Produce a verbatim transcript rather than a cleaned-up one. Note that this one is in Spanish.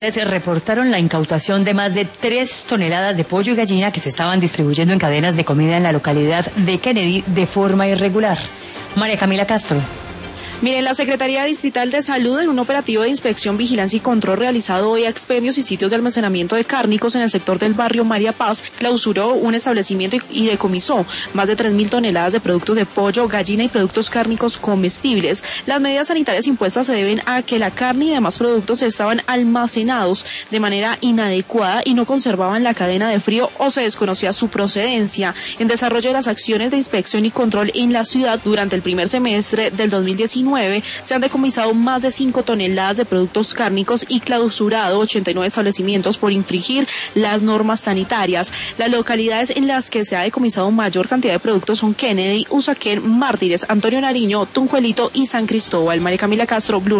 Se reportaron la incautación de más de tres toneladas de pollo y gallina que se estaban distribuyendo en cadenas de comida en la localidad de Kennedy de forma irregular. María Camila Castro. Miren, la Secretaría Distrital de Salud, en un operativo de inspección, vigilancia y control realizado hoy a expendios y sitios de almacenamiento de cárnicos en el sector del barrio María Paz, clausuró un establecimiento y decomisó más de tres mil toneladas de productos de pollo, gallina y productos cárnicos comestibles. Las medidas sanitarias impuestas se deben a que la carne y demás productos estaban almacenados de manera inadecuada y no conservaban la cadena de frío o se desconocía su procedencia. En desarrollo de las acciones de inspección y control en la ciudad durante el primer semestre del dos mil diecinueve, se han decomisado más de cinco toneladas de productos cárnicos y clausurado ochenta y nueve establecimientos por infringir las normas sanitarias. Las localidades en las que se ha decomisado mayor cantidad de productos son Kennedy, Usaquén, Mártires, Antonio Nariño, Tunjuelito y San Cristóbal. María Camila Castro, Blue.